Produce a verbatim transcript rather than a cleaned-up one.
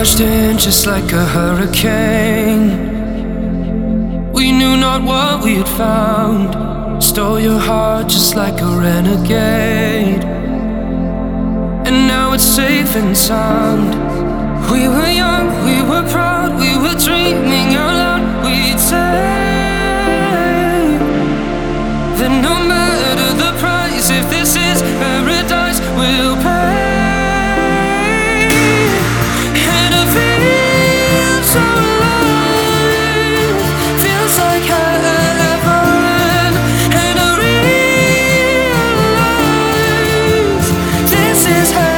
rushed in just like a hurricane. We knew not what we had found. Stole your heart just like a renegade. And now it's safe and sound. We were young, we were proud, we were dreaming out loud. We'd say that no matter the price, if this is paradise, we'll pay. And it feels so alive, feels like heaven. And I realize this is heaven.